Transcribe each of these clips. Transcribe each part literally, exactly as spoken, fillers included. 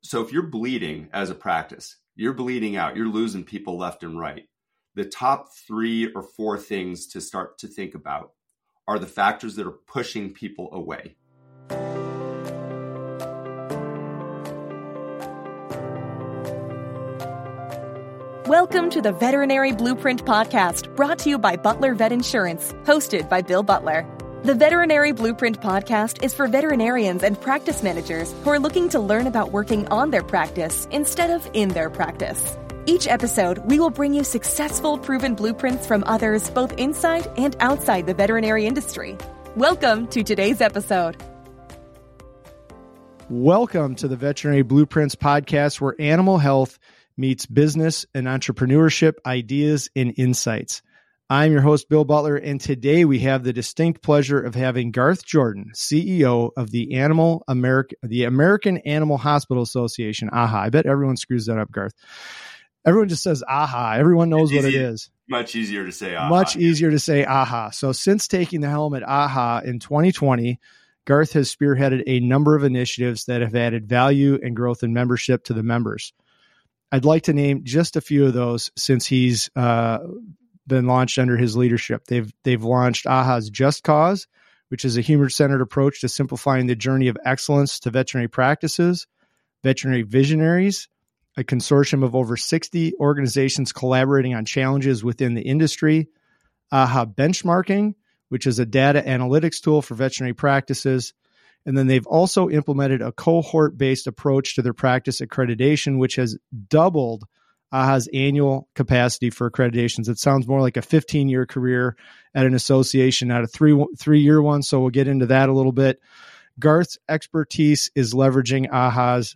so if you're bleeding as a practice, you're bleeding out, you're losing people left and right. The top three or four things to start to think about are the factors that are pushing people away. Welcome to the Veterinary Blueprint Podcast, brought to you by Butler Vet Insurance, hosted by Bill Butler. The Veterinary Blueprint Podcast is for veterinarians and practice managers who are looking to learn about working on their practice instead of in their practice. Each episode, we will bring you successful, proven blueprints from others both inside and outside the veterinary industry. Welcome to today's episode. Welcome to the Veterinary Blueprints Podcast, where animal health meets business and entrepreneurship ideas and insights. I'm your host, Bill Butler, and today we have the distinct pleasure of having Garth Jordan, C E O of the Animal America, the American Animal Hospital Association, A H A. I bet everyone screws that up, Garth. Everyone just says A H A. Everyone knows what it is. Much easier to say A H A. Much easier to say A H A. So since taking the helm at A H A in twenty twenty, Garth has spearheaded a number of initiatives that have added value and growth in membership to the members. I'd like to name just a few of those since he's uh, been launched under his leadership. They've they've launched A H A's Just Cause, which is a human-centered approach to simplifying the journey of excellence to veterinary practices. Veterinary Visionaries, a consortium of over sixty organizations collaborating on challenges within the industry. A H A Benchmarking, which is a data analytics tool for veterinary practices. And then they've also implemented a cohort-based approach to their practice accreditation, which has doubled A H A's annual capacity for accreditations. It sounds more like a fifteen-year career at an association, not a three, three-year one, so we'll get into that a little bit. Garth's expertise is leveraging A H A's,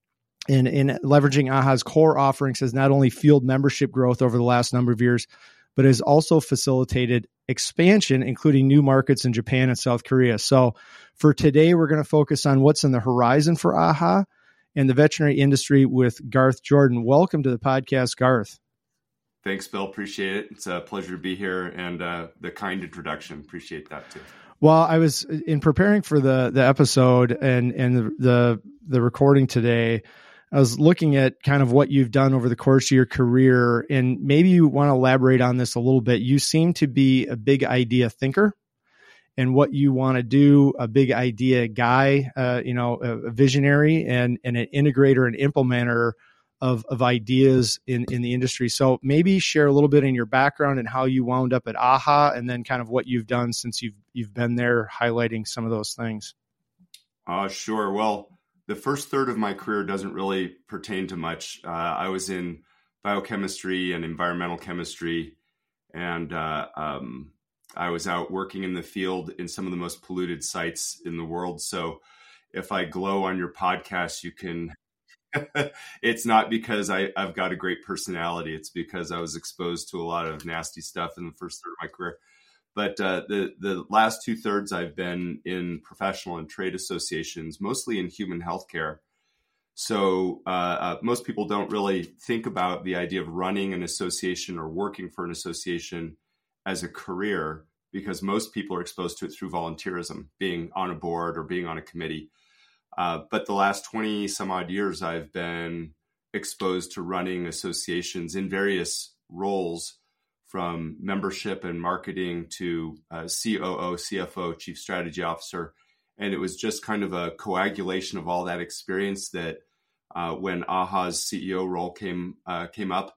and in leveraging A H A's core offerings has not only fueled membership growth over the last number of years, but has also facilitated expansion, including new markets in Japan and South Korea. So for today, we're going to focus on what's in the horizon for A H A and the veterinary industry with Garth Jordan. Welcome to the podcast, Garth. Thanks, Bill. Appreciate it. It's a pleasure to be here, and uh, the kind introduction. Appreciate that too. Well, I was in preparing for the the episode and and the the, the recording today. I was looking at kind of what you've done over the course of your career, and maybe you want to elaborate on this a little bit. You seem to be a big idea thinker, and what you want to do, a big idea guy, uh, you know, a, a visionary and, and an integrator and implementer of, of ideas in, in the industry. So maybe share a little bit in your background and how you wound up at A H A, and then kind of what you've done since you've you've been there, highlighting some of those things. Uh, sure. Well, the first third of my career doesn't really pertain to much. Uh, I was in biochemistry and environmental chemistry, and uh, um, I was out working in the field in some of the most polluted sites in the world. So if I glow on your podcast, you can, it's not because I, I've got a great personality. It's because I was exposed to a lot of nasty stuff in the first third of my career. But uh, the, the last two thirds, I've been in professional and trade associations, mostly in human healthcare. So uh, uh, most people don't really think about the idea of running an association or working for an association as a career, because most people are exposed to it through volunteerism, being on a board or being on a committee. Uh, but the last twenty some odd years, I've been exposed to running associations in various roles, from membership and marketing to uh, C O O, C F O, Chief Strategy Officer. And it was just kind of a coagulation of all that experience that uh, when A H A's C E O role came uh, came up,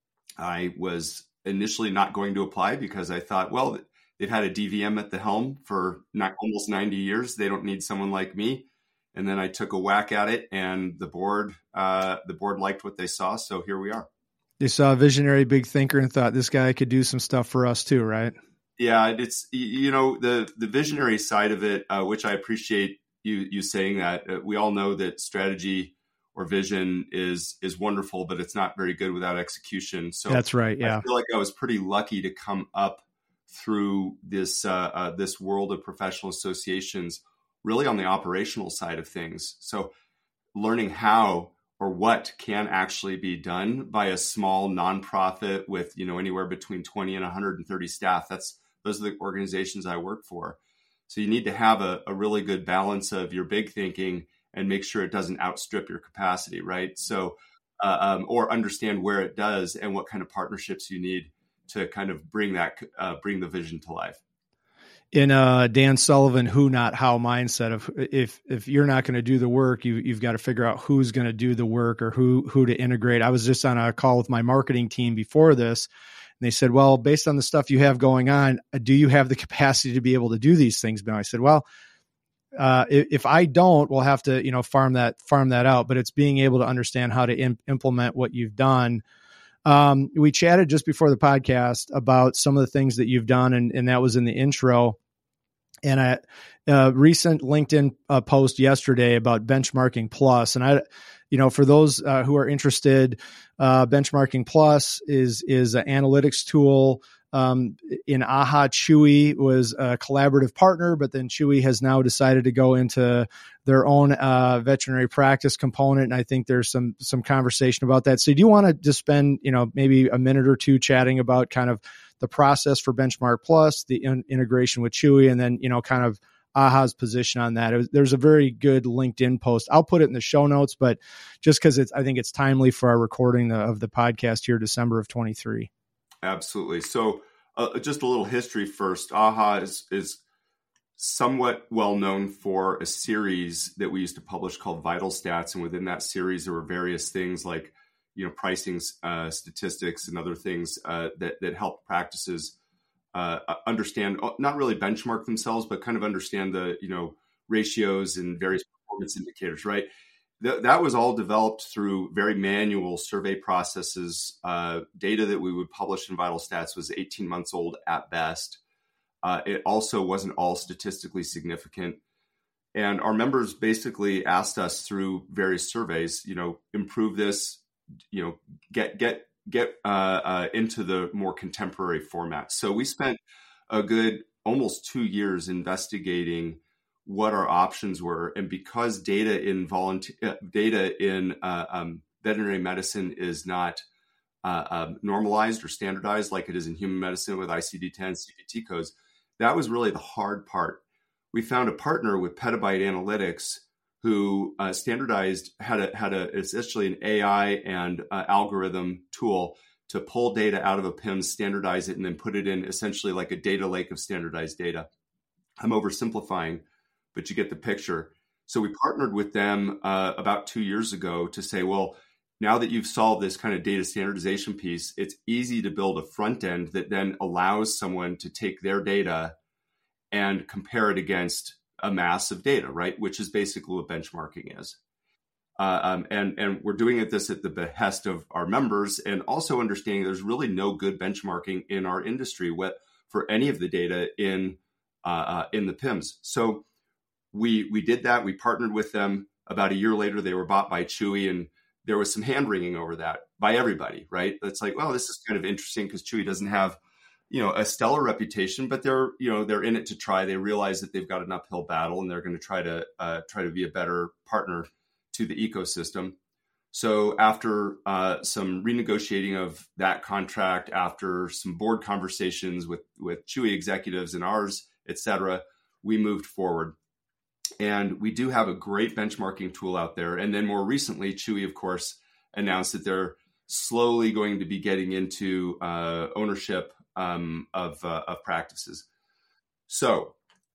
I was initially not going to apply because I thought, well, they've had a D V M at the helm for not, almost ninety years. They don't need someone like me. And then I took a whack at it, and the board uh, the board liked what they saw. So here we are. They saw a visionary big thinker and thought this guy could do some stuff for us too, right? Yeah, it's, you know, the, the visionary side of it, uh, which I appreciate you you saying that. Uh, we all know that strategy or vision is is wonderful, but it's not very good without execution. So that's right. Yeah, I feel like I was pretty lucky to come up through this uh, uh, this world of professional associations, really on the operational side of things. So learning how or what can actually be done by a small nonprofit with, you know, anywhere between twenty and one hundred thirty staff. That's those are the organizations I work for. So you need to have a, a really good balance of your big thinking and make sure it doesn't outstrip your capacity, right? So, uh, um, or understand where it does and what kind of partnerships you need to kind of bring that, uh, bring the vision to life. In uh Dan Sullivan, who not how mindset of if if you're not going to do the work, you you've got to figure out who's going to do the work or who who to integrate. I was just on a call with my marketing team before this, and they said, "Well, based on the stuff you have going on, do you have the capacity to be able to do these things?" But I said, "Well, uh, if, if I don't, we'll have to you know farm that farm that out." But it's being able to understand how to imp- implement what you've done. Um, we chatted just before the podcast about some of the things that you've done, and, and that was in the intro. And a, a recent LinkedIn uh, post yesterday about Benchmarking Plus. And I, you know, for those uh, who are interested, uh, Benchmarking Plus is is an analytics tool. Um, in AHA, Chewy was a collaborative partner, but then Chewy has now decided to go into their own uh, veterinary practice component. And I think there's some some conversation about that. So do you want to just spend, you know, maybe a minute or two chatting about kind of the process for Benchmark Plus, the in- integration with Chewy, and then, you know, kind of AHA's position on that? It was, there's a very good LinkedIn post. I'll put it in the show notes, but just because it's, I think it's timely for our recording the, of the podcast here, December of twenty-three. Absolutely. So uh, just a little history first. AHA is, is somewhat well known for a series that we used to publish called Vital Stats. And within that series, there were various things like, you know, pricing uh, statistics and other things uh, that, that help practices uh, understand, not really benchmark themselves, but kind of understand the, you know, ratios and various performance indicators, right? Th- that was all developed through very manual survey processes. Uh, data that we would publish in Vital Stats was eighteen months old at best. Uh, it also wasn't all statistically significant. And our members basically asked us through various surveys, you know, improve this, you know, get, get, get uh, uh, into the more contemporary format. So we spent a good almost two years investigating what our options were. And because data in volunteer uh, data in uh, um, veterinary medicine is not uh, uh, normalized or standardized like it is in human medicine with I C D ten C P T codes, that was really the hard part. We found a partner with Petabyte Analytics who uh, standardized, had a, had a, it's actually an A I and uh, algorithm tool to pull data out of a P I M S, standardize it, and then put it in essentially like a data lake of standardized data. I'm oversimplifying, but you get the picture. So we partnered with them uh, about two years ago to say, well, now that you've solved this kind of data standardization piece, it's easy to build a front end that then allows someone to take their data and compare it against a mass of data, right? Which is basically what benchmarking is. Uh, um, and, and we're doing it this at the behest of our members, and also understanding there's really no good benchmarking in our industry what, for any of the data in uh, uh, in the P I M S. So we we did that. We partnered with them. About a year later, they were bought by Chewy, and there was some hand wringing over that by everybody, right? It's like, well, this is kind of interesting because Chewy doesn't have, you know, a stellar reputation, but they're, you know, they're in it to try. They realize that they've got an uphill battle, and they're going to try to uh, try to be a better partner to the ecosystem. So after uh, some renegotiating of that contract, after some board conversations with with Chewy executives and ours, et cetera, we moved forward. And we do have a great benchmarking tool out there. And then more recently, Chewy, of course, announced that they're slowly going to be getting into uh, ownership um, of, uh, of practices. So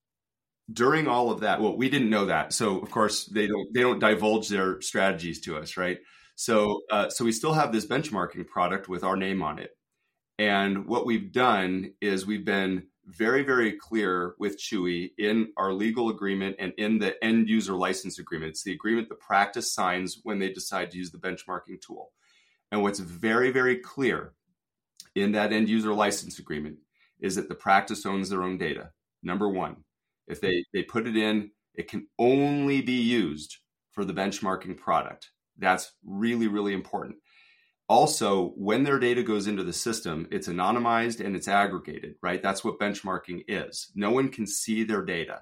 during all of that, well, we didn't know that. So of course, they don't they don't divulge their strategies to us, right? So uh, so we still have this benchmarking product with our name on it. And what we've done is we've been very, very clear with Chewy in our legal agreement and in the end user license agreement. It's the agreement the practice signs when they decide to use the benchmarking tool. And what's very, very clear in that end user license agreement is that the practice owns their own data. Number one, if they, they put it in, it can only be used for the benchmarking product. That's really, really important. Also, when their data goes into the system, it's anonymized and it's aggregated, right? That's what benchmarking is. No one can see their data.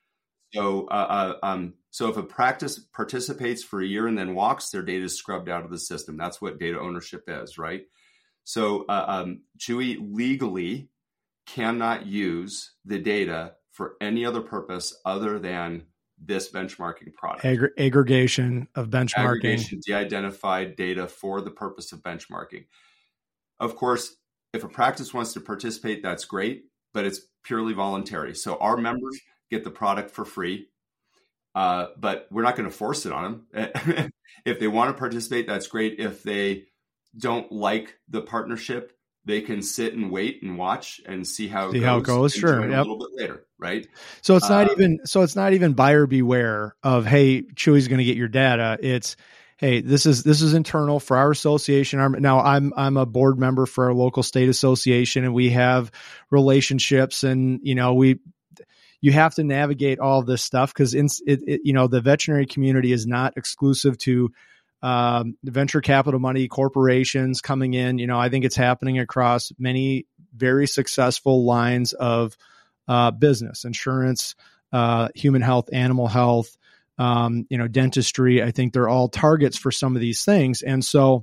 So, uh, uh, um, so if a practice participates for a year and then walks, their data is scrubbed out of the system. That's what data ownership is, right? So, uh, um, Chewy legally cannot use the data for any other purpose other than this benchmarking product. Aggr- aggregation of benchmarking. Aggregation, de-identified data for the purpose of benchmarking. Of course, if a practice wants to participate, that's great, but it's purely voluntary. So our members get the product for free, uh, but we're not going to force it on them. If they want to participate, that's great. If they don't like the partnership, they can sit and wait and watch and see how it see goes. how it goes. Sure, yep. Yep. A little bit later, right? So it's not uh, even so it's not even buyer beware of, hey, Chewy's going to get your data. It's, hey, this is this is internal for our association. Our, now I'm I'm a board member for our local state association, and we have relationships, and you know we. You have to navigate all of this stuff because it, it, you know, the veterinary community is not exclusive to um, venture capital money, corporations coming in. You know, I think it's happening across many very successful lines of uh, business, insurance, uh, human health, animal health, um, you know, dentistry. I think they're all targets for some of these things. And so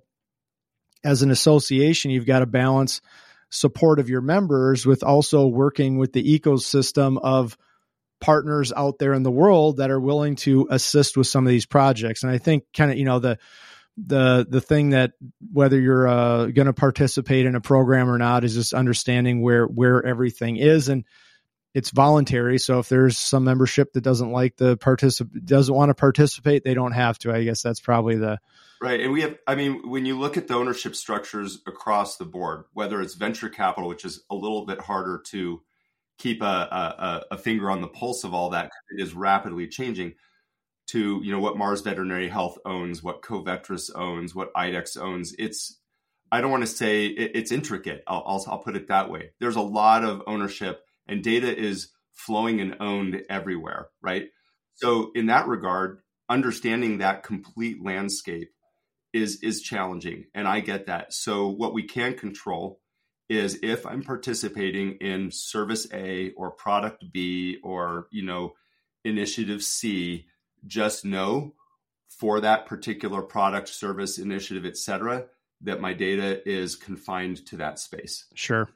as an association, you've got to balance support of your members with also working with the ecosystem of partners out there in the world that are willing to assist with some of these projects. And I think kind of, you know, the, the, the thing that whether you're uh, going to participate in a program or not is just understanding where, where everything is. And it's voluntary. So if there's some membership that doesn't like the particip doesn't want to participate, they don't have to. I guess that's probably the, right. And we have, I mean, when you look at the ownership structures across the board, whether it's venture capital, which is a little bit harder to keep a, a, a finger on the pulse of all that, it is rapidly changing, to, you know, what Mars Veterinary Health owns, what Covetrus owns, what IDEXX owns. It's, I don't want to say it, it's intricate. I'll, I'll, I'll put it that way. There's a lot of ownership, and data is flowing and owned everywhere, right? So in that regard, understanding that complete landscape is is challenging, and I get that. So what we can control is if I'm participating in service A or product B or, you know, initiative C, just know for that particular product, service, initiative, et cetera, that my data is confined to that space. Sure.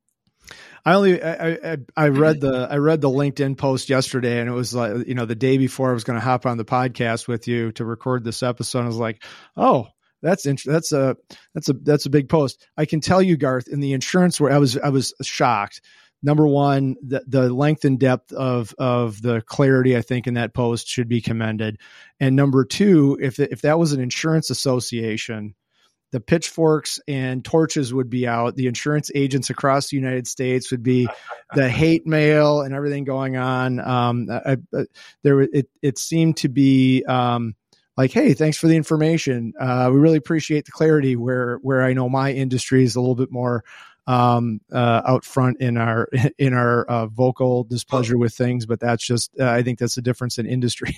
I only I, I I read the I read the LinkedIn post yesterday, and it was like, you know, the day before I was going to hop on the podcast with you to record this episode. I was like, oh, that's int- that's a that's a that's a big post. I can tell you, Garth, in the insurance where I was I was shocked. Number one, the, the length and depth of of the clarity, I think, in that post should be commended. And number two, if if that was an insurance association, the pitchforks and torches would be out. The insurance agents across the United States would be the hate mail and everything going on. Um, I, I, there, it it seemed to be um, like, hey, thanks for the information. Uh, we really appreciate the clarity. Where where I know my industry is a little bit more um, uh, out front in our in our uh, vocal displeasure with things, but that's just uh, I think that's the difference in industry.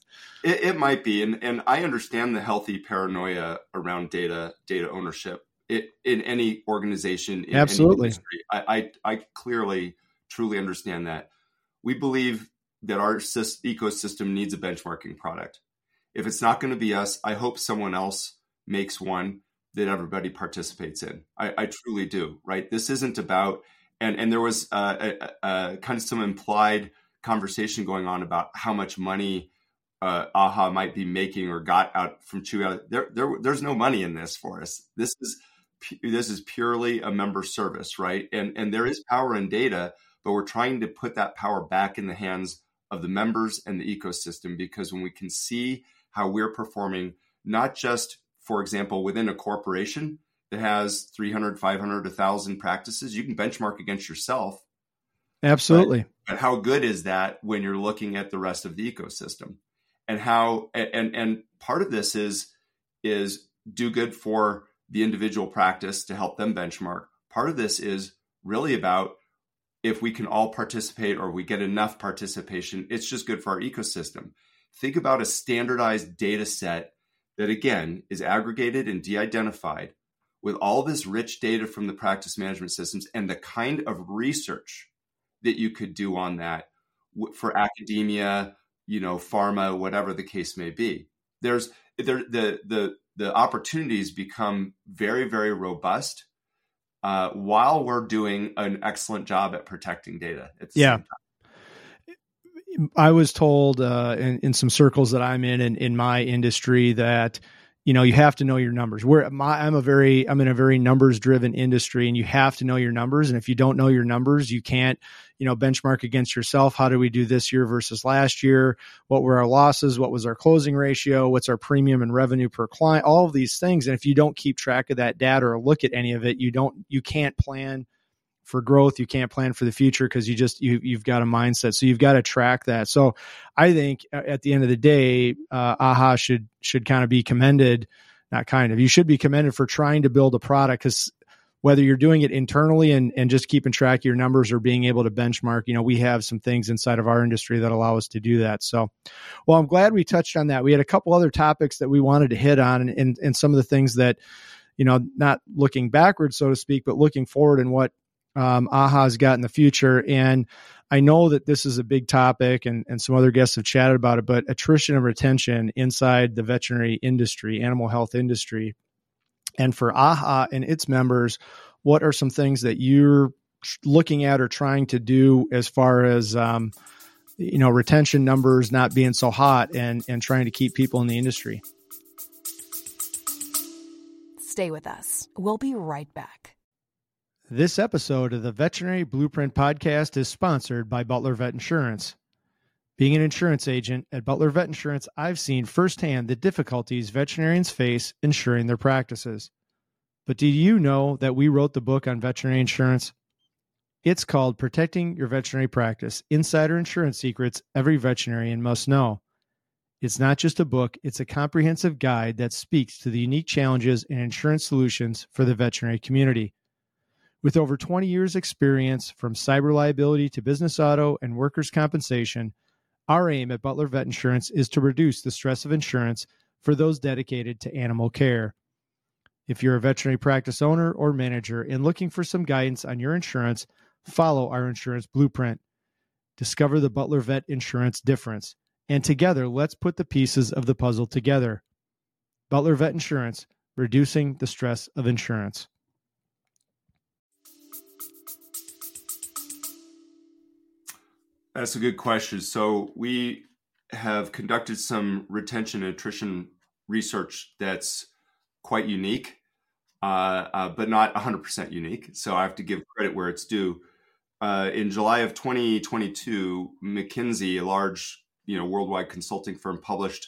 It, it might be, and and I understand the healthy paranoia around data data ownership it, in any organization, in Absolutely. any industry. I, I I clearly, truly understand that. We believe that our ecosystem needs a benchmarking product. If it's not going to be us, I hope someone else makes one that everybody participates in. I, I truly do. Right? This isn't about, and and there was uh, a, a, kind of some implied conversation going on about how much money Uh, A H A might be making or got out from Chewy. There, there, there's no money in this for us. This is this is purely a member service, right? And and there is power in data, but we're trying to put that power back in the hands of the members and the ecosystem, because when we can see how we're performing, not just, for example, within a corporation that has three hundred, five hundred, one thousand practices, you can benchmark against yourself. Absolutely. But, but how good is that when you're looking at the rest of the ecosystem? And how, and, and part of this is, is do good for the individual practice to help them benchmark. Part of this is really about if we can all participate or we get enough participation, it's just good for our ecosystem. Think about a standardized data set that, again, is aggregated and de-identified with all this rich data from the practice management systems and the kind of research that you could do on that for academia, you know, pharma, whatever the case may be. There's there the the the opportunities become very, very robust uh, while we're doing an excellent job at protecting data. At the yeah. same time. I was told uh, in, in some circles that I'm in, in, in my industry that, you know, you have to know your numbers. We're my, I'm a very, I'm in a very numbers driven industry, and you have to know your numbers. And if you don't know your numbers, you can't, you know, benchmark against yourself. How do we do this year versus last year? What were our losses? What was our closing ratio? What's our premium and revenue per client? All of these things. And if you don't keep track of that data or look at any of it, you don't, you can't plan for growth. You can't plan for the future because you just, you, you've got a mindset. So you've got to track that. So I think at the end of the day, uh, AHA should, should kind of be commended, not kind of, you should be commended for trying to build a product, because whether you're doing it internally and, and just keeping track of your numbers or being able to benchmark, you know, we have some things inside of our industry that allow us to do that. So, well, I'm glad we touched on that. We had a couple other topics that we wanted to hit on, and, and, and some of the things that, you know, not looking backwards, so to speak, but looking forward and what um, AHA's got in the future. And I know that this is a big topic, and, and some other guests have chatted about it, but attrition and retention inside the veterinary industry, animal health industry. And for AHA and its members, what are some things that you're looking at or trying to do as far as, um, you know, retention numbers not being so hot, and, and trying to keep people in the industry? Stay with us. We'll be right back. This episode of the Veterinary Blueprint Podcast is sponsored by Butler Vet Insurance. Being an insurance agent at Butler Vet Insurance, I've seen firsthand the difficulties veterinarians face insuring their practices. But do you know that we wrote the book on veterinary insurance? It's called Protecting Your Veterinary Practice: Insider Insurance Secrets Every Veterinarian Must Know. It's not just a book, it's a comprehensive guide that speaks to the unique challenges and insurance solutions for the veterinary community. With over twenty years experience from cyber liability to business auto and workers' compensation, our aim at Butler Vet Insurance is to reduce the stress of insurance for those dedicated to animal care. If you're a veterinary practice owner or manager and looking for some guidance on your insurance, follow our insurance blueprint. Discover the Butler Vet Insurance difference, and together let's put the pieces of the puzzle together. Butler Vet Insurance, reducing the stress of insurance. That's a good question. So we have conducted some retention and attrition research that's quite unique, uh, uh, but not one hundred percent unique. So I have to give credit where it's due. Uh, in July of twenty twenty-two, McKinsey, a large, you know, worldwide consulting firm, published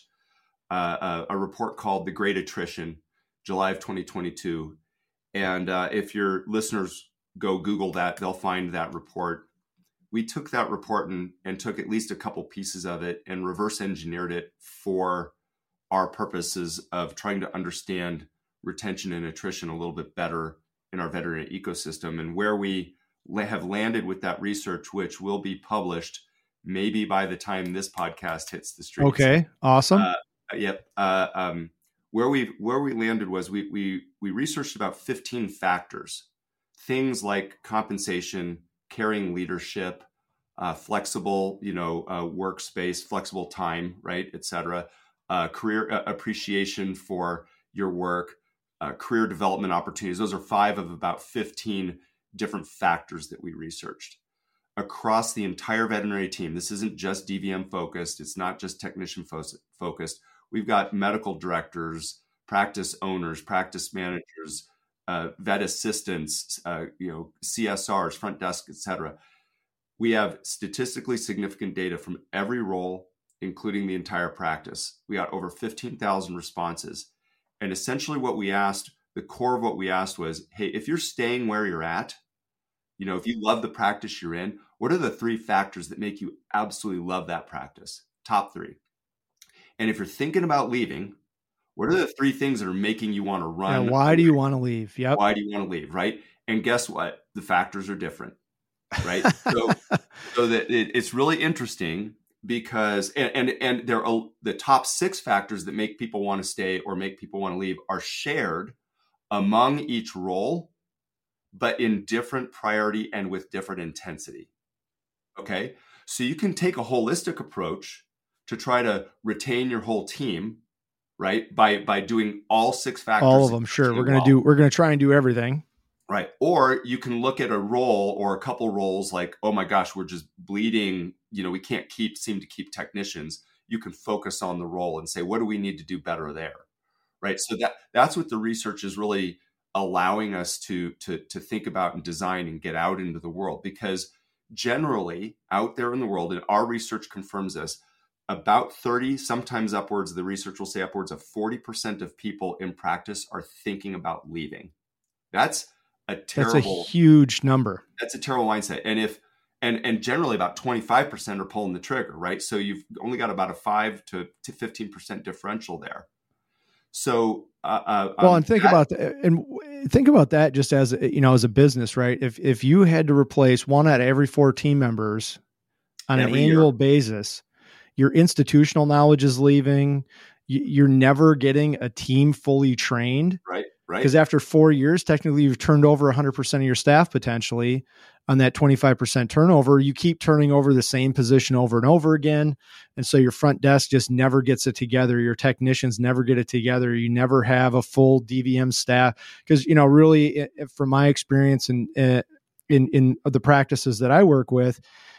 uh, a, a report called The Great Attrition, July of twenty twenty-two. And uh, if your listeners go Google that, they'll find that report. We took that report and, and took at least a couple pieces of it and reverse engineered it for our purposes of trying to understand retention and attrition a little bit better in our veterinary ecosystem, and where we have landed with that research, which will be published maybe by the time this podcast hits the streets. Okay, awesome. Uh, yep. Uh, um, where we where we landed was we we we researched about fifteen factors, things like compensation, caring leadership, uh, flexible, you know, uh, workspace, flexible time, right, et cetera, uh, career uh, appreciation for your work, uh, career development opportunities. Those are five of about fifteen different factors that we researched across the entire veterinary team. This isn't just D V M focused. It's not just technician fo- focused. We've got medical directors, practice owners, practice managers, uh, vet assistants, uh, you know, C S Rs, front desk, et cetera. We have statistically significant data from every role, including the entire practice. We got over fifteen thousand responses. And essentially what we asked, the core of what we asked was, hey, if you're staying where you're at, you know, if you love the practice you're in, what are the three factors that make you absolutely love that practice? Top three. And if you're thinking about leaving, what are the three things that are making you want to run? Yeah, why do you want to leave? Yep. Why do you want to leave? Right. And guess what? The factors are different. Right. so, so that it, it's really interesting because, and, and, and there are the top six factors that make people want to stay or make people want to leave are shared among each role, but in different priority and with different intensity. Okay. So you can take a holistic approach to try to retain your whole team, right? By, by doing all six factors. All of them. Sure. We're going to do, we're going to try and do everything. Right. Or you can look at a role or a couple roles like, oh my gosh, we're just bleeding. You know, we can't keep seem to keep technicians. You can focus on the role and say, what do we need to do better there? Right. So that that's what the research is really allowing us to to to think about and design and get out into the world. Because generally out there in the world, and our research confirms this, about thirty, sometimes upwards, the research will say upwards of forty percent of people in practice are thinking about leaving. That's a terrible, that's a huge number. That's a terrible mindset. And if, and, and generally about twenty-five percent are pulling the trigger, right? So you've only got about a five to fifteen percent differential there. So, uh, uh, well, um, and think that, about that, and think about that just as, you know, as a business, right? If, if you had to replace one out of every four team members on an annual year. basis, your institutional knowledge is leaving. You're never getting a team fully trained. Right. Right. Because after four years, technically you've turned over one hundred percent of your staff potentially on that twenty-five percent turnover. You keep turning over the same position over and over again. And so your front desk just never gets it together. Your technicians never get it together. You never have a full D V M staff. Because, you know, really, from my experience in, in, in the practices that I work with,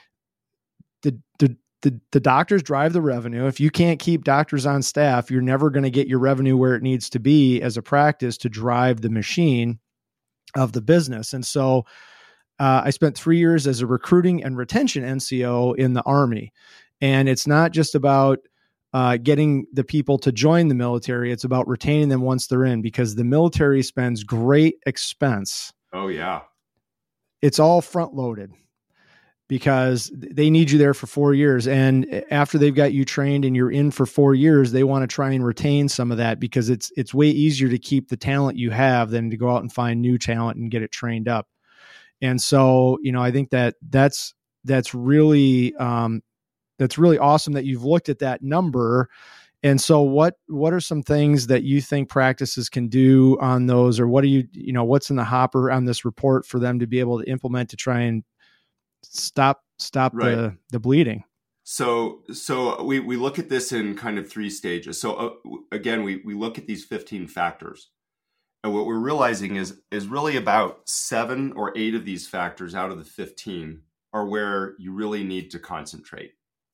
the, the, The, the doctors drive the revenue. If you can't keep doctors on staff, you're never going to get your revenue where it needs to be as a practice to drive the machine of the business. And so uh, I spent three years as a recruiting and retention N C O in the Army. And it's not just about uh, getting the people to join the military. It's about retaining them once they're in, because the military spends great expense. Oh, yeah. It's all front loaded, because they need you there for four years. And after they've got you trained and you're in for four years, they want to try and retain some of that, because it's, it's way easier to keep the talent you have than to go out and find new talent and get it trained up. And so, you know, I think that that's, that's really, um, that's really awesome that you've looked at that number. And so what, what are some things that you think practices can do on those, or what do you, you know, what's in the hopper on this report for them to be able to implement to try and stop stop right. the the bleeding? So so we we look at this in kind of three stages. So uh, again, we we look at these fifteen factors, and what we're realizing is is really about seven or eight of these factors out of the fifteen are where you really need to concentrate.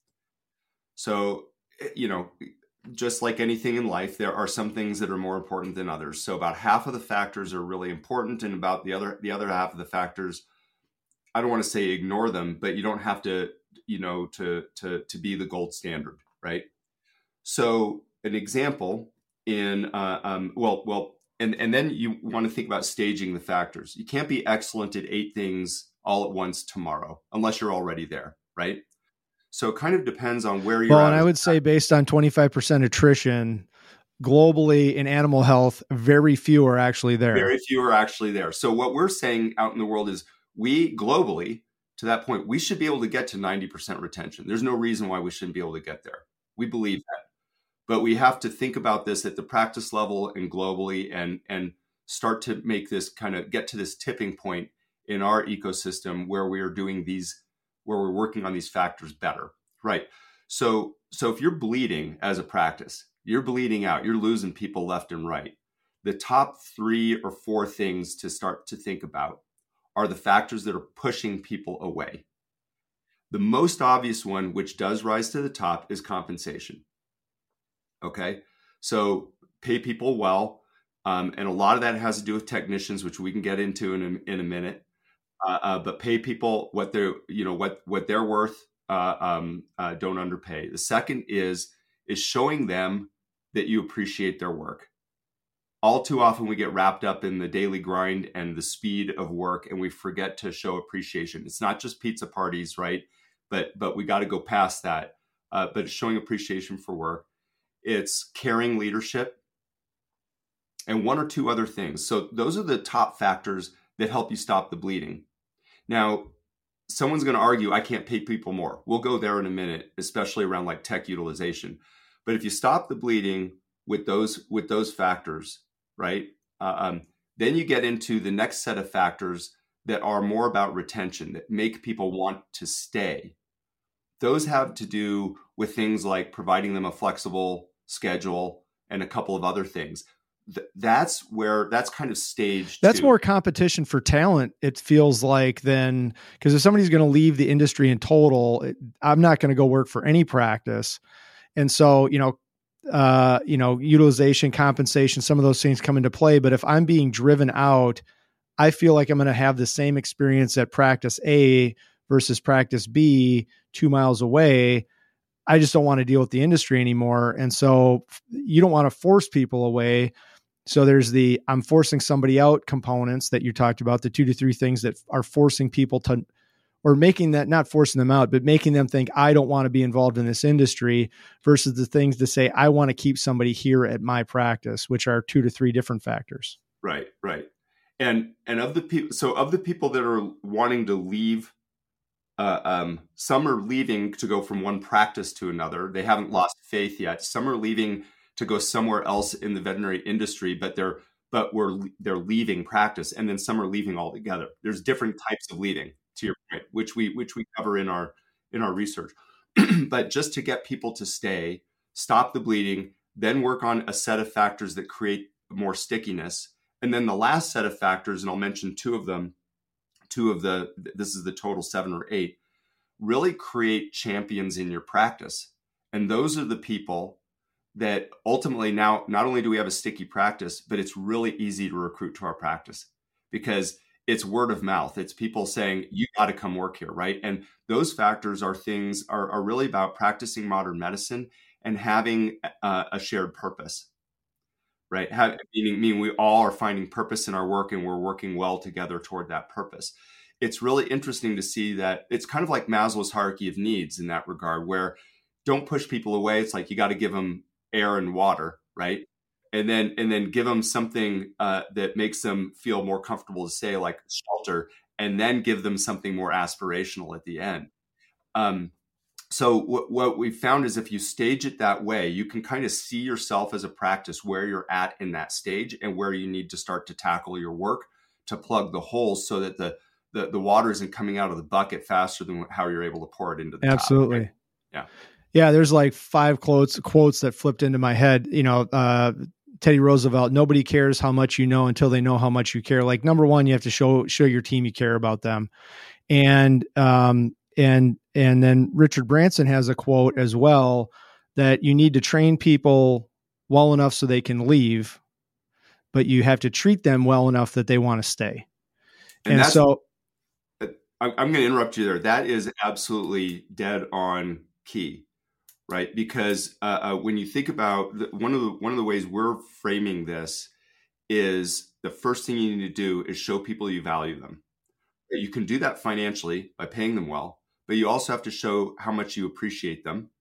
So, you know, just like anything in life, there are some things that are more important than others. So about half of the factors are really important, and about the other the other half of the factors, I don't want to say ignore them, but you don't have to, you know, to, to, to be the gold standard, right? So an example in, uh, um, well, well, and, and then you want to think about staging the factors. You can't be excellent at eight things all at once tomorrow, unless you're already there, right? So it kind of depends on where you're well, at. And I would say based on twenty-five percent attrition globally in animal health, very few are actually there. Very few are actually there. So what we're saying out in the world is, we globally, to that point, we should be able to get to ninety percent retention. There's no reason why we shouldn't be able to get there. We believe that. But we have to think about this at the practice level and globally, and, and start to make this kind of get to this tipping point in our ecosystem where we are doing these, where we're working on these factors better, right? So, so if you're bleeding as a practice, you're bleeding out, you're losing people left and right. The top three or four things to start to think about are the factors that are pushing people away. The most obvious one, which does rise to the top, is compensation. Okay, so pay people well, um, and a lot of that has to do with technicians, which we can get into in a, in a minute. Uh, uh, but pay people what they're, you know, what what they're worth. Uh, um, uh, don't underpay. The second is is showing them that you appreciate their work. All too often we get wrapped up in the daily grind and the speed of work, and we forget to show appreciation. It's not just pizza parties, right? But but we got to go past that. Uh, but it's showing appreciation for work. It's caring leadership, and one or two other things. So those are the top factors that help you stop the bleeding. Now, someone's going to argue, I can't pay people more. We'll go there in a minute, especially around like tech utilization. But if you stop the bleeding with those with those factors, right? Uh, um, then you get into the next set of factors that are more about retention, that make people want to stay. Those have to do with things like providing them a flexible schedule and a couple of other things. th- that's where that's kind of stage That's two. more competition for talent, it feels like, than because if somebody's going to leave the industry in total, it, I'm not going to go work for any practice. And so, you know, uh, you know, utilization, compensation, some of those things come into play. But if I'm being driven out, I feel like I'm going to have the same experience at practice A versus practice B two miles away. I just don't want to deal with the industry anymore. And so you don't want to force people away. So there's the, I'm forcing somebody out components that you talked about, the two to three things that are forcing people to, or making that, not forcing them out, but making them think, I don't want to be involved in this industry, versus the things to say, I want to keep somebody here at my practice, which are two to three different factors. Right, right. And, and of the people, so of the people that are wanting to leave, uh, um, some are leaving to go from one practice to another. They haven't lost faith yet. Some are leaving to go somewhere else in the veterinary industry, but they're, but we're, they're leaving practice. And then some are leaving altogether. There's different types of leaving, to your point, which we, which we cover in our, in our research. But just to get people to stay, stop the bleeding, then work on a set of factors that create more stickiness. And then the last set of factors, and I'll mention two of them, two of the, this is the total seven or eight, really create champions in your practice. And those are the people that ultimately now, not only do we have a sticky practice, but it's really easy to recruit to our practice because it's word of mouth. It's people saying, you got to come work here, right? And those factors are things, are, are really about practicing modern medicine and having uh, a shared purpose. Right. Have, meaning, meaning we all are finding purpose in our work and we're working well together toward that purpose. It's really interesting to see that it's kind of like Maslow's hierarchy of needs in that regard, where don't push people away. It's like you got to give them air and water, right? And then and then give them something uh, that makes them feel more comfortable to say, like shelter, and then give them something more aspirational at the end. Um, So what, what we found is if you stage it that way, you can kind of see yourself as a practice where you're at in that stage and where you need to start to tackle your work to plug the holes so that the the, the water isn't coming out of the bucket faster than how you're able to pour it into the Absolutely. top, right? Yeah. Yeah. There's like five quotes, quotes that flipped into my head. You know, uh, Teddy Roosevelt, nobody cares how much you know until they know how much you care. Like, number one, you have to show, show your team you care about them. And, um, And and then Richard Branson has a quote as well that you need to train people well enough so they can leave, but you have to treat them well enough that they want to stay. And, and so I'm going to interrupt you there. That is absolutely dead on key, right? Because uh, uh, when you think about the, one of the one of the ways we're framing this is the first thing you need to do is show people you value them. You can do that financially by paying them well. But you also have to show how much you appreciate them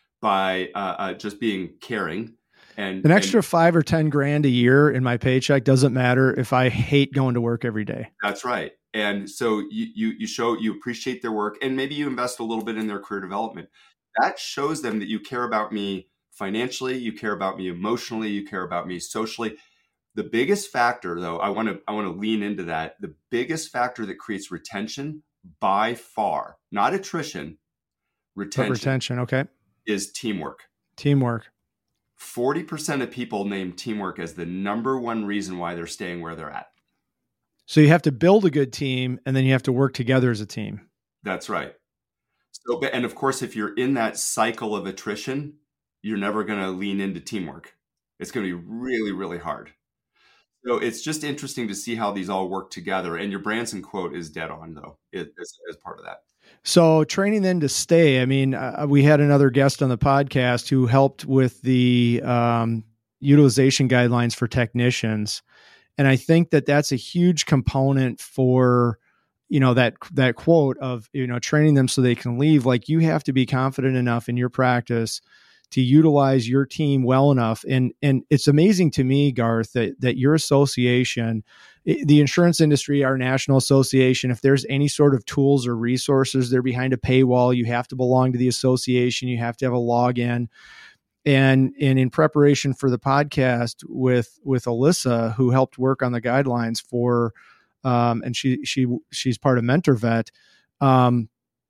by uh, uh, just being caring. And an extra and, five or ten grand a year in my paycheck doesn't matter if I hate going to work every day. That's right. And so you, you you show you appreciate their work, and maybe you invest a little bit in their career development. That shows them that you care about me financially, you care about me emotionally, you care about me socially. The biggest factor, though, I want to I want to lean into that. The biggest factor that creates retention, by far, not attrition, retention. But retention, okay, is teamwork. Teamwork. forty percent of people name teamwork as the number one reason why they're staying where they're at. So you have to build a good team, and then you have to work together as a team. That's right. So, and of course, if you're in that cycle of attrition, you're never going to lean into teamwork. It's going to be really, really hard. So it's just interesting to see how these all work together. And your Branson quote is dead on, though, as, as part of that. So training them to stay. I mean, uh, we had another guest on the podcast who helped with the um, utilization guidelines for technicians. And I think that that's a huge component for, you know, that, that quote of, you know, training them so they can leave. Like, you have to be confident enough in your practice to utilize your team well enough. And, and it's amazing to me, Garth, that, that your association, the insurance industry, our national association, if there's any sort of tools or resources, they're behind a paywall. You have to belong to the association. You have to have a login. And, and in preparation for the podcast with, with Alyssa, who helped work on the guidelines for, um, and she, she, she's part of MentorVet. Um,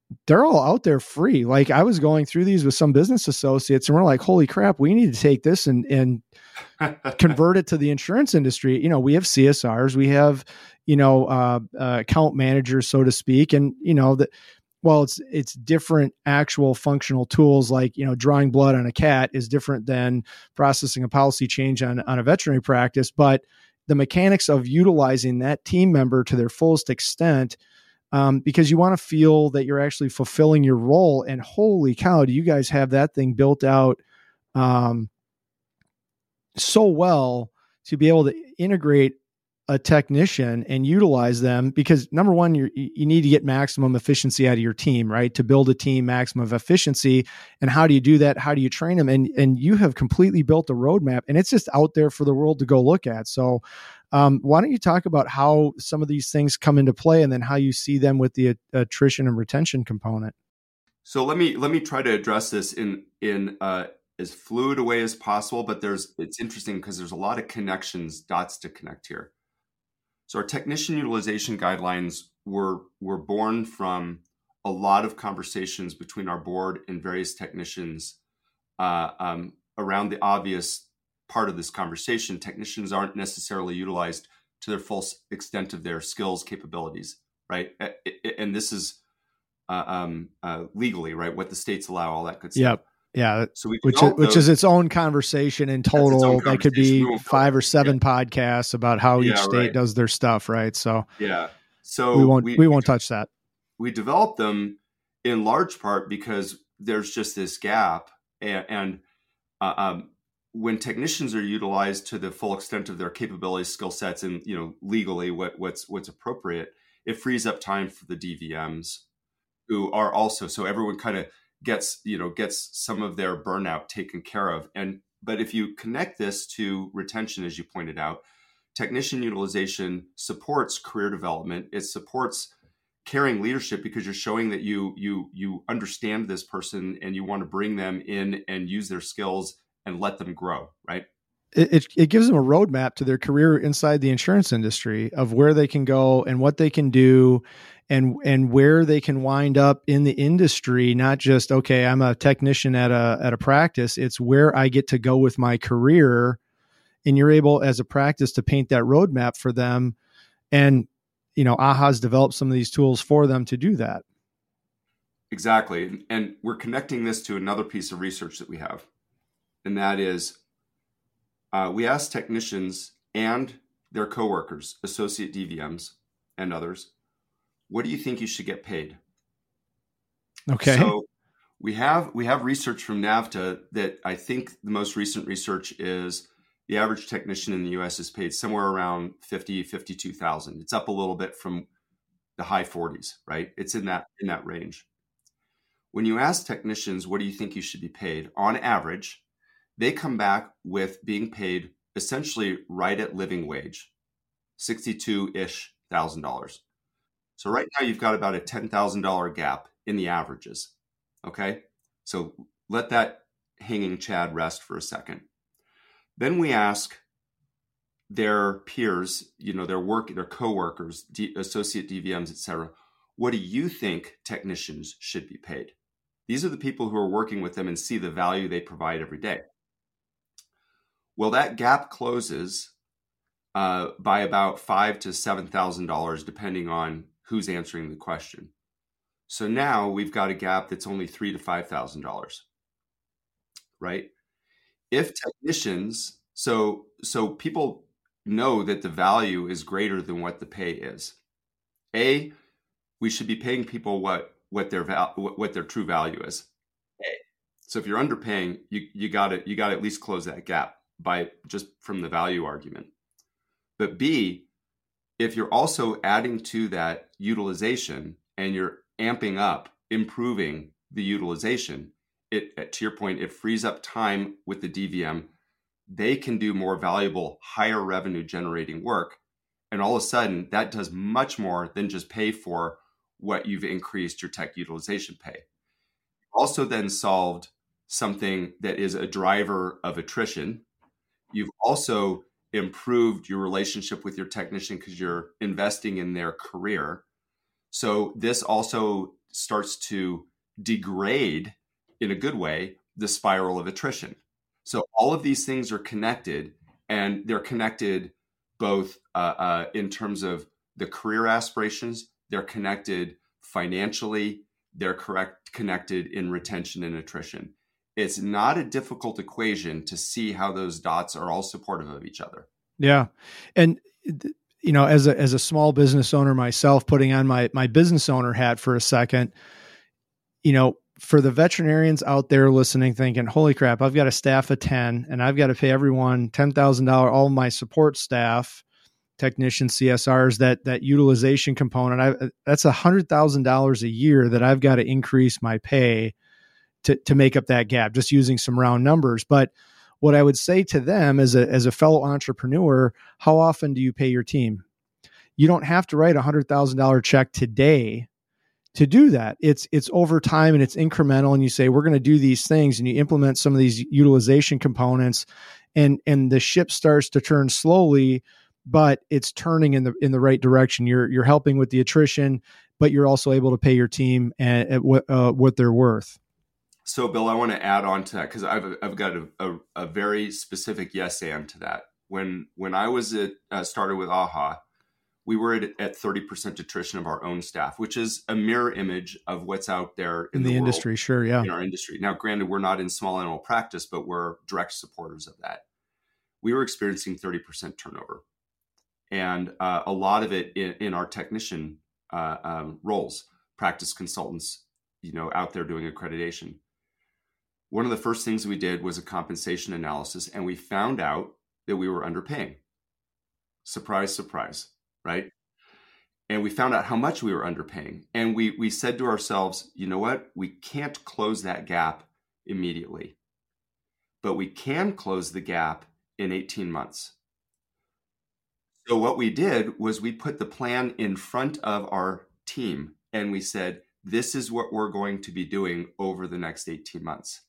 they're all out there free. Like I was going through these with some business associates and we're like, holy crap, we need to take this and, and convert it to the insurance industry. You know, we have C S Rs, we have, you know, uh, uh, account managers, so to speak. And, you know, that, well, it's, it's different actual functional tools, like, you know, drawing blood on a cat is different than processing a policy change on, on a veterinary practice. But the mechanics of utilizing that team member to their fullest extent, um, because you want to feel that you're actually fulfilling your role. And holy cow, do you guys have that thing built out um, so well to be able to integrate a technician and utilize them? Because number one, you you need to get maximum efficiency out of your team, right? To build a team, maximum of efficiency. And how do you do that? How do you train them? And, and you have completely built a roadmap and it's just out there for the world to go look at. So um, why don't you talk about how some of these things come into play and then how you see them with the attrition and retention component? So let me, let me try to address this in, in, uh, as fluid a way as possible, but there's, it's interesting because there's a lot of connections, dots to connect here. So our technician utilization guidelines were, were born from a lot of conversations between our board and various technicians uh, um, around the obvious part of this conversation. Technicians aren't necessarily utilized to their full extent of their skills, capabilities, right? And this is uh, um, uh, legally, right? What the states allow, all that good stuff. Yep. Yeah. So we which is, which is its own conversation in total. That could be five or seven yeah. podcasts about how yeah, each state right. does their stuff. Right. So yeah. So we won't, we, we won't touch that. We developed them in large part because there's just this gap. And, and uh, um, when technicians are utilized to the full extent of their capabilities, skill sets, and, you know, legally what, what's, what's appropriate, it frees up time for the D V Ms who are also, so everyone kind of gets, you know, gets some of their burnout taken care of. And, but if you connect this to retention, as you pointed out, technician utilization supports career development. It supports caring leadership because you're showing that you, you, you understand this person and you want to bring them in and use their skills and let them grow, right? It, it, it gives them a roadmap to their career inside the insurance industry of where they can go and what they can do and, and where they can wind up in the industry. Not just, okay, I'm a technician at a, at a practice. It's where I get to go with my career. And you're able as a practice to paint that roadmap for them. And, you know, A H A's developed some of these tools for them to do that. Exactly. And we're connecting this to another piece of research that we have. And that is, uh, we asked technicians and their coworkers, associate D V Ms and others, what do you think you should get paid? Okay. So we have, we have research from NAVTA that I think the most recent research is the average technician in the U S is paid somewhere around fifty, fifty-two thousand. It's up a little bit from the high forties, right? It's in that, in that range. When you ask technicians, what do you think you should be paid? On average, they come back with being paid essentially right at living wage, sixty-two-ish thousand dollars. So right now you've got about a ten thousand dollars gap in the averages. Okay. So let that hanging chad rest for a second. Then we ask their peers, you know, their work, their coworkers, D, associate D V Ms, et cetera. What do you think technicians should be paid? These are the people who are working with them and see the value they provide every day. Well, that gap closes uh, by about five to seven thousand dollars, depending on who's answering the question. So now we've got a gap that's only three to five thousand dollars, right? If technicians, so so people know that the value is greater than what the pay is. A, we should be paying people what what their val, what their true value is. A. So if you're underpaying, you you got to you got to at least close that gap by just from the value argument. But B, if you're also adding to that utilization and you're amping up, improving the utilization, it, to your point, it frees up time with the D V M. They can do more valuable, higher revenue generating work. And all of a sudden, that does much more than just pay for what you've increased your tech utilization pay. Also then solved something that is a driver of attrition. You've also improved your relationship with your technician because you're investing in their career. So this also starts to degrade, in a good way, the spiral of attrition. So all of these things are connected, and they're connected both uh, uh, in terms of the career aspirations, they're connected financially, they're correct connected in retention and attrition. It's not a difficult equation to see how those dots are all supportive of each other. Yeah. And, you know, as a, as a small business owner myself, putting on my, my business owner hat for a second, you know, for the veterinarians out there listening, thinking, holy crap, I've got a staff of ten and I've got to pay everyone ten thousand dollars, all my support staff, technicians, C S Rs, that, that utilization component, I, that's a hundred thousand dollars a year that I've got to increase my pay to, to make up that gap, just using some round numbers. But what I would say to them as a, as a fellow entrepreneur, how often do you pay your team? You don't have to write a hundred thousand dollars check today to do that. It's, it's over time and it's incremental. And you say, we're going to do these things, and you implement some of these utilization components, and, and the ship starts to turn slowly, but it's turning in the, in the right direction. You're, you're helping with the attrition, but you're also able to pay your team at, at what, uh, what they're worth. So, Bill, I want to add on to that, because I've I've got a, a, a very specific yes and to that. When when I was at uh, started with AHA, we were at, at thirty percent attrition of our own staff, which is a mirror image of what's out there in, in the, the industry. World, sure, yeah, in our industry. Now, granted, we're not in small animal practice, but we're direct supporters of that. We were experiencing thirty percent turnover, and uh, a lot of it in, in our technician uh, um, roles, practice consultants, you know, out there doing accreditation. One of the first things we did was a compensation analysis, and we found out that we were underpaying. Surprise, surprise, right? And we found out how much we were underpaying. And we we said to ourselves, you know what? We can't close that gap immediately, but we can close the gap in eighteen months. So what we did was we put the plan in front of our team, and we said, this is what we're going to be doing over the next eighteen months.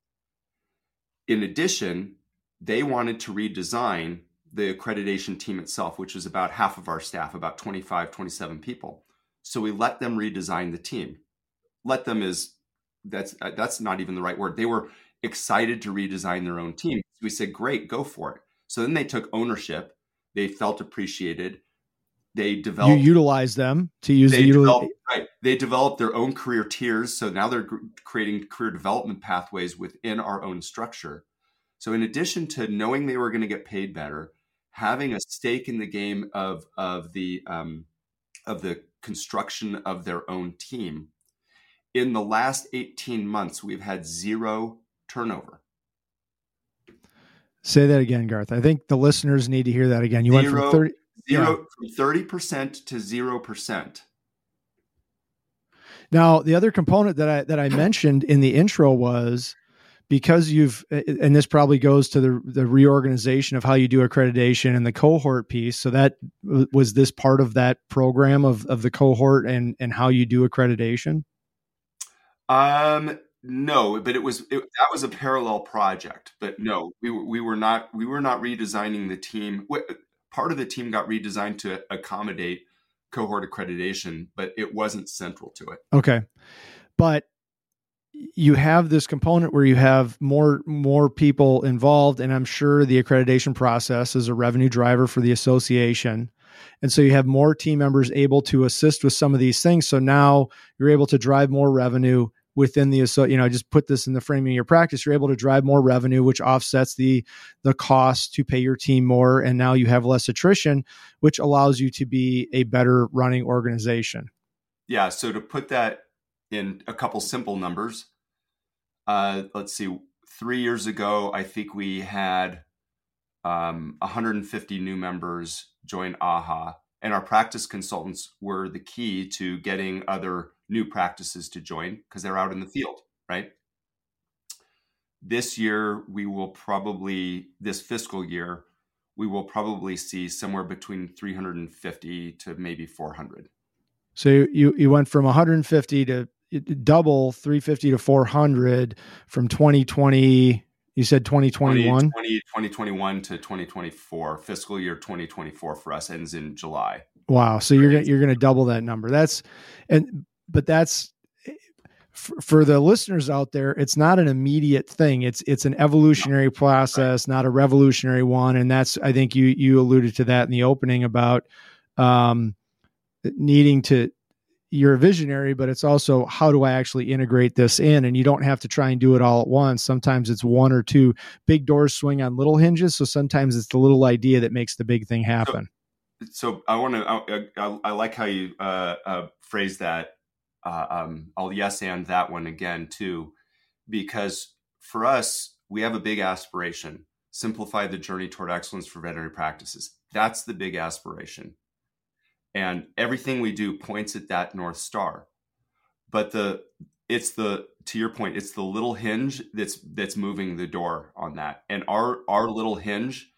In addition, they wanted to redesign the accreditation team itself, which was about half of our staff, about twenty-five, twenty-seven people. So we let them redesign the team. Let them is, that's that's not even the right word. They were excited to redesign their own team. So we said, great, go for it. So then they took ownership. They felt appreciated. They developed. You utilize them to use they the developed, right. They developed their own career tiers. So now they're creating career development pathways within our own structure. So in addition to knowing they were going to get paid better, having a stake in the game of of the um, of the construction of their own team, in the last eighteen months, we've had zero turnover. Say that again, Garth. I think the listeners need to hear that again. You zero, went from thirty. Zero, yeah. from thirty percent to zero percent. Now, the other component that I that I mentioned in the intro was, because you've, and this probably goes to the the reorganization of how you do accreditation and the cohort piece. So that was this part of that program of of the cohort and and how you do accreditation. Um, no, but it was it, that was a parallel project. But no, we were we were not we were not redesigning the team. Part of the team got redesigned to accommodate cohort accreditation, but it wasn't central to it. Okay. But you have this component where you have more, more people involved, and I'm sure the accreditation process is a revenue driver for the association. And so you have more team members able to assist with some of these things. So now you're able to drive more revenue within the, you know, just put this in the framing of your practice, you're able to drive more revenue, which offsets the, the cost to pay your team more. And now you have less attrition, which allows you to be a better running organization. Yeah. So to put that in a couple simple numbers, uh, let's see, three years ago, I think we had um, one hundred fifty new members join AHA, and our practice consultants were the key to getting other new practices to join because they're out in the field, right? This year, we will probably, this fiscal year, we will probably see somewhere between three hundred fifty to maybe four hundred. So you, you went from one hundred fifty to double three fifty to four hundred from twenty twenty. You said twenty twenty-one? twenty, twenty twenty-one to twenty twenty-four. Fiscal year twenty twenty-four for us ends in July. Wow. So you're, you're going to double that number. That's, and, but that's, for, for the listeners out there, it's not an immediate thing. It's it's an evolutionary process, not a revolutionary one. And that's, I think you you alluded to that in the opening about um, needing to, you're a visionary, but it's also, how do I actually integrate this in? And you don't have to try and do it all at once. Sometimes it's one or two. Big doors swing on little hinges. So sometimes it's the little idea that makes the big thing happen. So, so I want to, I, I, I like how you uh, uh, phrase that. Uh, um, I'll yes and that one again too, because for us, we have a big aspiration: simplify the journey toward excellence for veterinary practices. That's the big aspiration. And everything we do points at that North Star. But the it's the to your point, it's the little hinge that's that's moving the door on that. And our our little hinge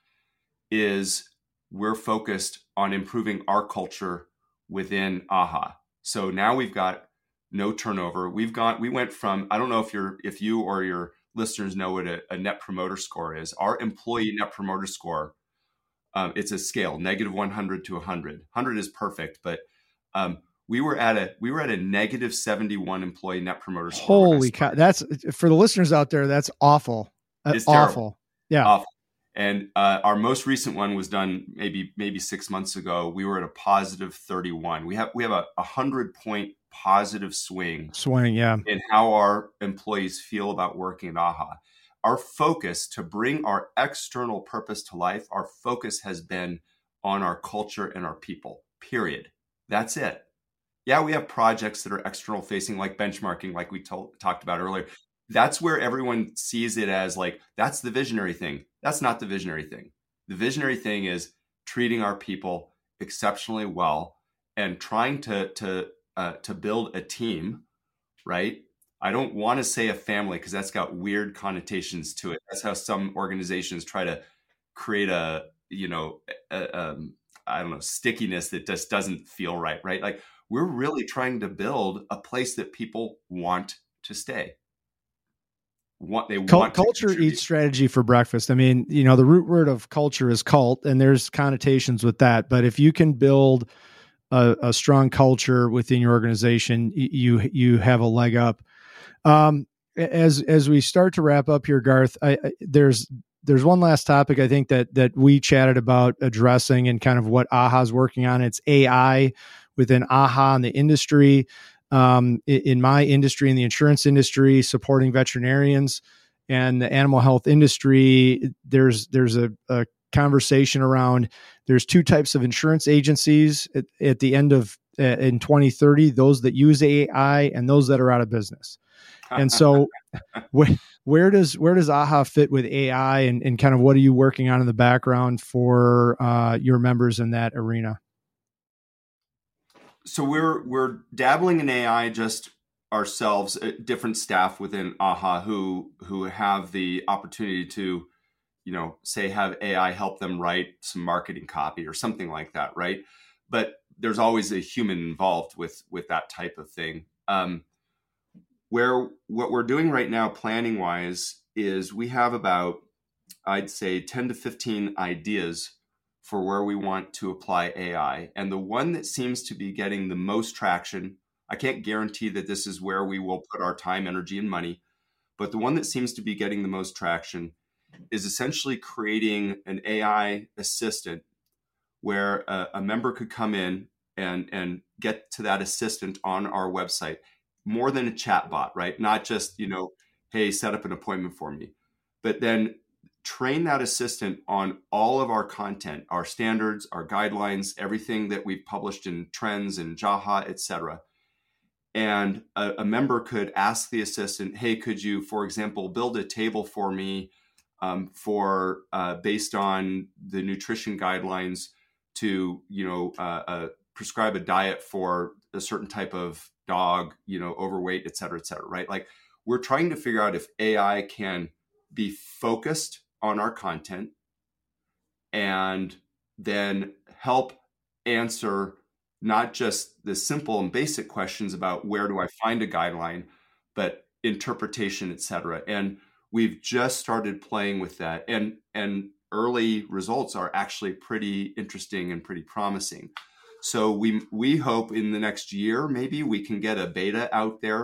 is, we're focused on improving our culture within A H A. So now we've got no turnover. We've got we went from, I don't know if you're if you or your listeners know what a, a net promoter score is. Our employee net promoter score, Um, it's a scale, negative one hundred to one hundred. one hundred is perfect, but um, we were at a we were at a negative seventy-one employee net promoter score. Holy cow! That's, for the listeners out there, that's awful. That's it's awful. Terrible. Yeah, awful. And uh, our most recent one was done maybe maybe six months ago. We were at a positive thirty-one. We have we have a one hundred point positive swing swing, yeah, in how our employees feel about working at A H A. Our focus to bring our external purpose to life, our focus has been on our culture and our people, period. That's it. Yeah, we have projects that are external facing, like benchmarking, like we told, talked about earlier. That's where everyone sees it as like, that's the visionary thing. That's not the visionary thing. The visionary thing is treating our people exceptionally well and trying to, to, uh, to build a team, right? I don't want to say a family because that's got weird connotations to it. That's how some organizations try to create a, you know, a, um, I don't know, stickiness that just doesn't feel right, right? Like, we're really trying to build a place that people want to stay. Want they Cult, want culture eats strategy for breakfast. I mean, you know, the root word of culture is cult, and there's connotations with that. But if you can build a, a strong culture within your organization, you you have a leg up. Um, as, as we start to wrap up here, Garth, I, I, there's, there's one last topic I think that, that we chatted about addressing and kind of what A H A is working on. It's A I within A H A and the industry. Um, in, in my industry, in the insurance industry, supporting veterinarians and the animal health industry, there's, there's a, a conversation around, there's two types of insurance agencies at, at the end of, uh, in twenty thirty, those that use A I and those that are out of business. And so where, where does where does A H A fit with A I, and, and kind of what are you working on in the background for uh, your members in that arena? So we're we're dabbling in A I just ourselves, uh, different staff within A H A who who have the opportunity to, you know, say have A I help them write some marketing copy or something like that, right? But there's always a human involved with with that type of thing. Um, Where what we're doing right now, planning wise, is we have about, I'd say, ten to fifteen ideas for where we want to apply A I. And the one that seems to be getting the most traction, I can't guarantee that this is where we will put our time, energy, and money, but the one that seems to be getting the most traction is essentially creating an A I assistant where a, a member could come in and, and get to that assistant on our website. More than a chat bot, right? Not just, you know, hey, set up an appointment for me, but then train that assistant on all of our content, our standards, our guidelines, everything that we've published in Trends and Jaha, et cetera. And a, a member could ask the assistant, hey, could you, for example, build a table for me um, for uh, based on the nutrition guidelines to, you know, uh, uh, prescribe a diet for a certain type of dog, you know, overweight, et cetera, et cetera, right? Like, we're trying to figure out if A I can be focused on our content and then help answer not just the simple and basic questions about where do I find a guideline, but interpretation, et cetera. And we've just started playing with that. And, and early results are actually pretty interesting and pretty promising. So we we hope in the next year, maybe we can get a beta out there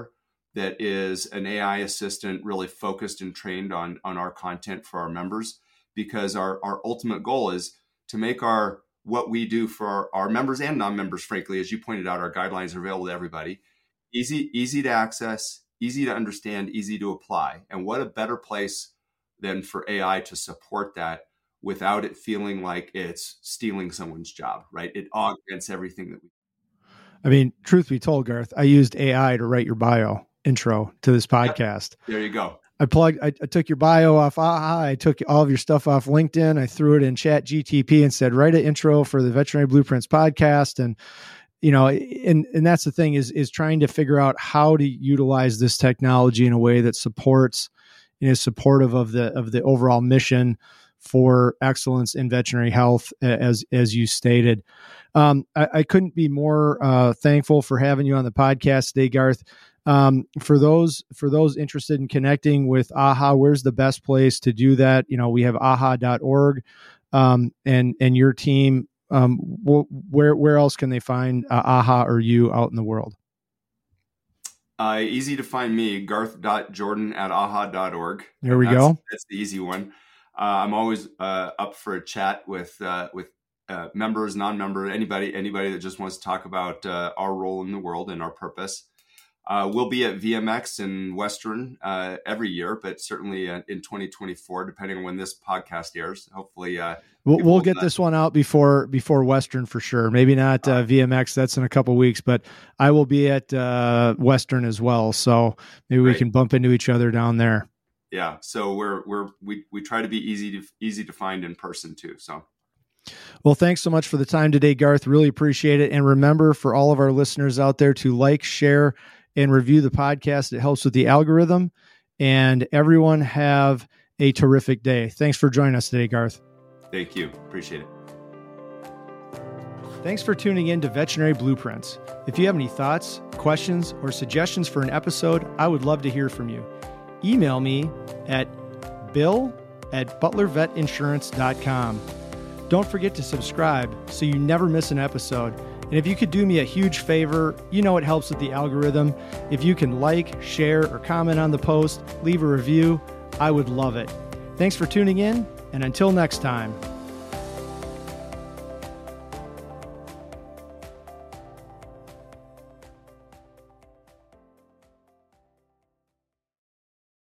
that is an A I assistant really focused and trained on, on our content for our members, because our, our ultimate goal is to make our what we do for our, our members and non-members, frankly, as you pointed out, our guidelines are available to everybody. Easy, easy to access, easy to understand, easy to apply. And what a better place than for A I to support that without it feeling like it's stealing someone's job, right? It augments everything that we do. I mean, truth be told, Garth, I used A I to write your bio intro to this podcast. Yep. There you go. I plugged, I, I took your bio off AHA. I took all of your stuff off LinkedIn. I threw it in Chat G T P and said, write an intro for the Veterinary Blueprints podcast. And, you know, and, and that's the thing is, is trying to figure out how to utilize this technology in a way that supports, and is supportive of the, of the overall mission for excellence in veterinary health, as, as you stated. Um, I, I couldn't be more uh, thankful for having you on the podcast today, Garth. Um, for those, for those interested in connecting with AHA, where's the best place to do that? You know, we have A H A dot org, um, and, and your team, um, wh- where, where else can they find uh, AHA or you out in the world? Uh, easy to find me, garth dot jordan at A H A dot org. There we that's, go. That's the easy one. Uh, I'm always uh, up for a chat with, uh, with, uh, members, non-member, anybody, anybody that just wants to talk about, uh, our role in the world and our purpose. Uh, we'll be at V M X in Western uh, every year, but certainly uh, in twenty twenty-four, depending on when this podcast airs. Hopefully, uh, we'll, we'll get uh, this one out before before Western for sure. Maybe not uh, V M X; that's in a couple of weeks. But I will be at uh, Western as well, so maybe we right. can bump into each other down there. Yeah, so we're we're we we try to be easy to easy to find in person too. So. Well, thanks so much for the time today, Garth. Really appreciate it. And remember, for all of our listeners out there, to like, share, and review the podcast. It helps with the algorithm. And everyone have a terrific day. Thanks for joining us today, Garth. Thank you. Appreciate it. Thanks for tuning in to Veterinary Blueprints. If you have any thoughts, questions, or suggestions for an episode, I would love to hear from you. Email me at bill at butler vet insurance dot com. Don't forget to subscribe so you never miss an episode. And if you could do me a huge favor, you know it helps with the algorithm. If you can like, share, or comment on the post, leave a review, I would love it. Thanks for tuning in, and until next time.